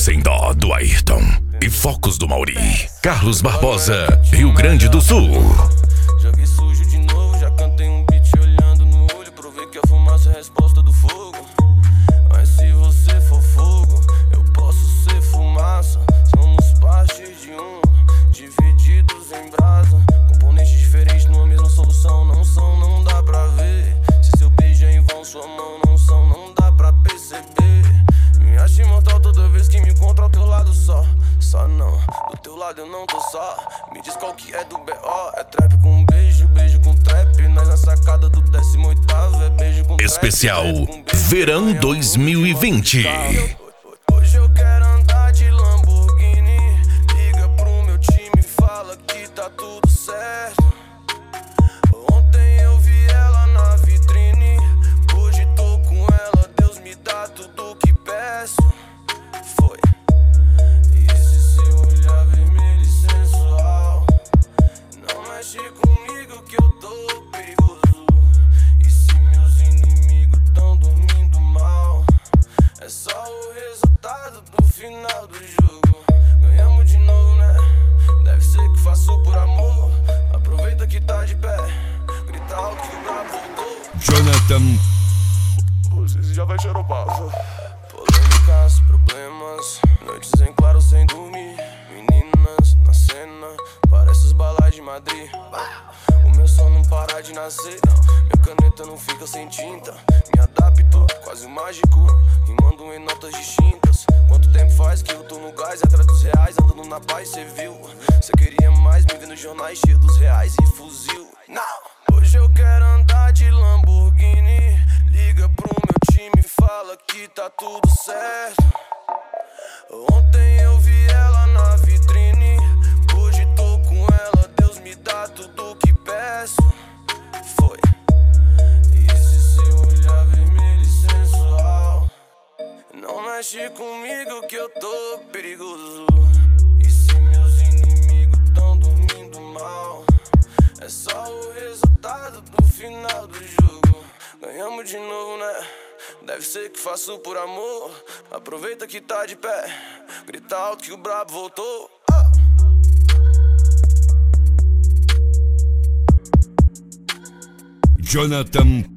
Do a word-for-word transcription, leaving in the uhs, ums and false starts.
Sem Dó, do Ayrton. E Focos, do Mauri. Carlos Barbosa, Rio Grande do Sul. Joguei sujo de novo, já cantei um beat olhando no olho. Provei que a fumaça é a resposta do fogo. Mas se você for fogo, eu posso ser fumaça. Somos parte de um, divididos em brasa. Componentes diferentes numa mesma solução. Não são, não dá pra ver. Se seu beijo é em vão, sua mão não são, não dá pra perceber. Me acho imortal toda vez que me encontro ao teu lado só. Só não, do teu lado eu não tô só. Me diz qual que é do B O. É trap com beijo, beijo com trap. Nós na sacada do décimo oitavo. É beijo com Especial trap, com Verão dois mil e vinte. Hoje eu quero andar de Lamborghini. Liga pro meu time e fala que tá tudo certo. Ontem eu vi ela na vitrine. Hoje tô com ela, Deus me dá tudo que peço. Foi. E se seu olhar vermelho e sensual não mexe comigo que eu tô perigoso. E se meus inimigos tão dormindo mal, é só o resultado do final do jogo. Ganhamos de novo, né? Deve ser que faço por amor. Aproveita que tá de pé, grita alto que o brabo voltou. Jonathan. Você já vai xeropar. Polêmicas, problemas, noites em claro sem dormir. Meninas na cena, parece os balais de Madrid. O meu som não para de nascer, não. Minha caneta não fica sem tinta. Me adapto, quase mágico, rimando em notas distintas. Quanto tempo faz que eu tô no gás, atrás dos reais, andando na paz, cê viu? Cê queria mais, me vê nos jornais cheio dos reais e fuzil. Não! Hoje eu quero andar de Lamborghini. Liga pro meu time e fala que tá tudo certo. Ontem eu vi ela na vitrine. Hoje tô com ela, Deus me dá tudo que peço. Foi. E se seu olhar vermelho e sensual não mexe comigo que eu tô perigoso. E se meus inimigos tão dormindo mal, é só o resultado do final do jogo. Ganhamos de novo, né? Deve ser que faço por amor. Aproveita que tá de pé, grita alto que o brabo voltou. Ah. Jonathan